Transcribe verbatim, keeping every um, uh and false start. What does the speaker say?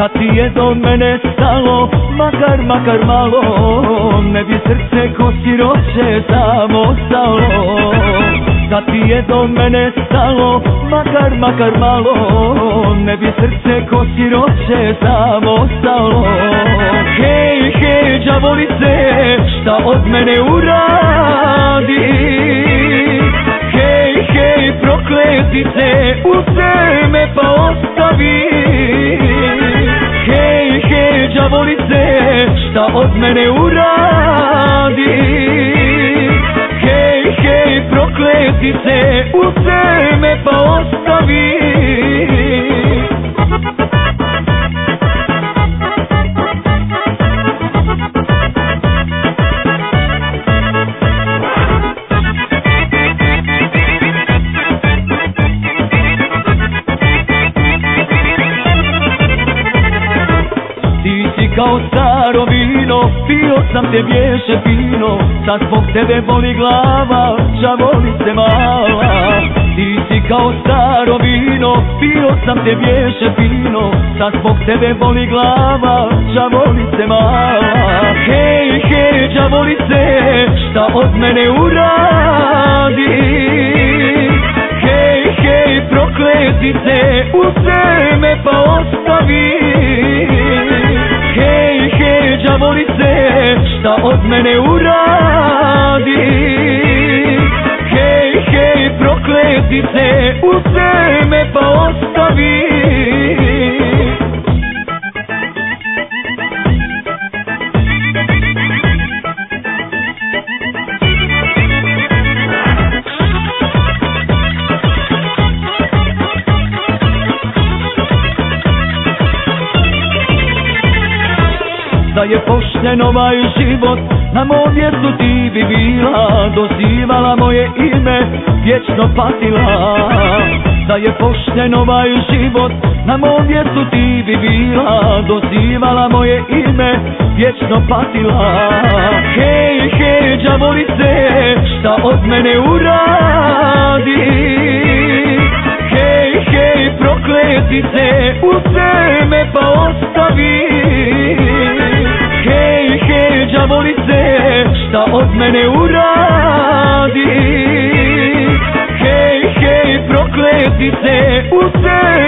da ti je do mene stalo, makar, makar malo, ne bi srce ko siroče samo stalo. Da ti je do mene stalo, makar, makar malo, ne bi srce ko siroče samo stalo. Hej, hej, đavolice, šta od mene uradi? Hej, hej, prokletice, uzme me pa ostavi. Hej, hej, đavolice, šta od mene uradi? Hej, hej, prokletice, uzme me pa ostavi. Kao staro vino, pio sam te bješe fino, sad zbog tebe boli glava, đavolice mala. Ti si kao staro vino, pio sam te bješe fino, sad zbog tebe boli glava, đavolice mala. Hej, hej, đavolice, šta od mene uradi? Hej, hej, prokletice, uzme me pa ostavi. Hej, hej, đavolice, šta od mene uradi? Hej, hej, prokletice, uzme me pa ostavi. Da je pošten ovaj život, na mom mjestu ti bi bila, dozivala moje ime, vječno patila. Da je pošten ovaj život, na mom mjestu ti bi bila, dozivala moje ime, vječno patila. Hej, hej, đavolice, šta od mene uradi? Hej, hej, prokletice, uzme me pa ostavi. Hej, hej, đavolice, šta od mene uradi? Hej, hej, prokletice, uzme